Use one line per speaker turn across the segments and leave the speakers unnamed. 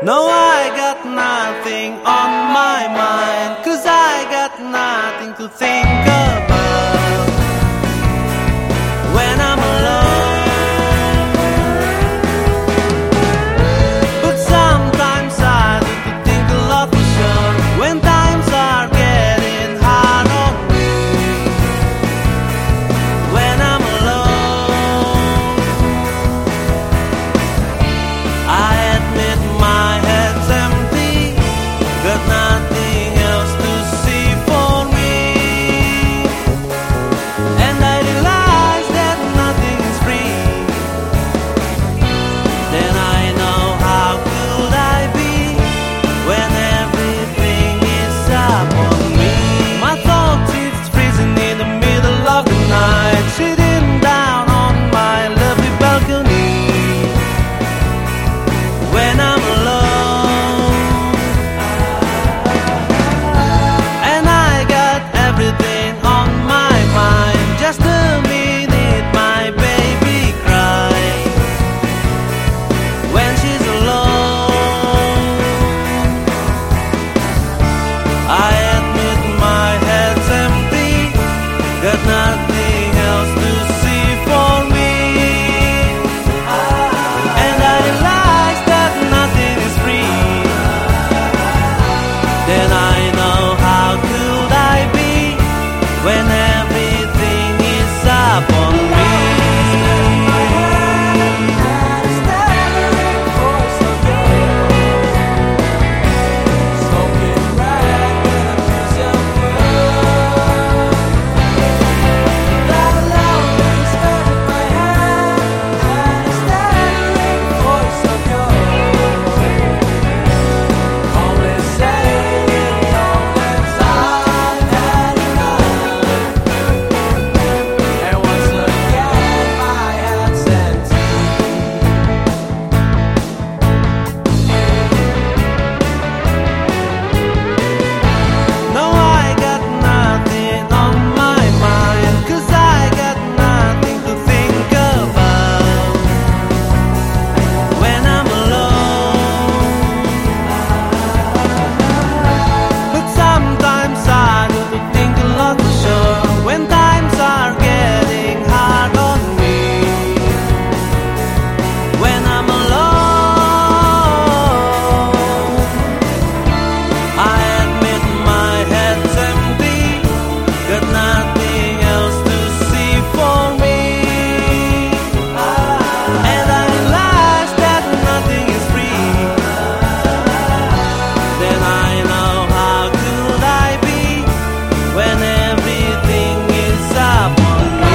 No, I got nothing on my mind, 'cause I got nothing to think about when I'm alone. But sometimes I do to think a lot for sure, when times are getting hard on me, when I'm alone. I admit my head's empty, got nothing else to see for me, and I realize that nothing is free. Then I know how could I be when everything is up on me. My thoughts is freezing in the middle of the night, sitting down on my lovely balcony when I'm alone. And I got everything on my mind. Just a minute my baby cries when she's alone. I admit my head's empty, got nothing else to see for me, and I realize that nothing is free. Then I know how could I be when everything is up on me. No, I got nothing on my mind, 'cause I got nothing to think about when I'm alone. But sometimes I do to think a lot for sure, when times are getting hard on me, when I'm alone. I admit my head's empty, got nothing else to see for me, and I realize that nothing is free. Then I know how could I be when everything is up on me.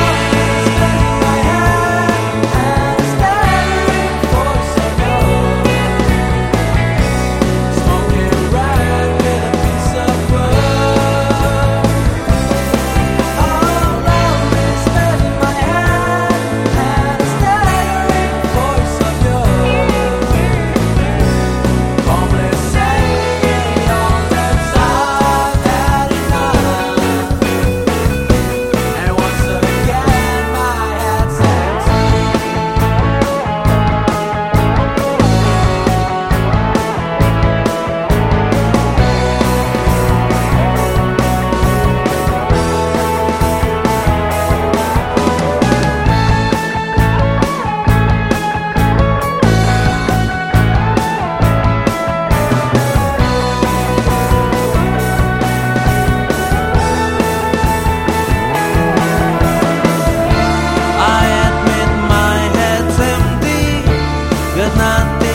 I admit my head's empty, got nothing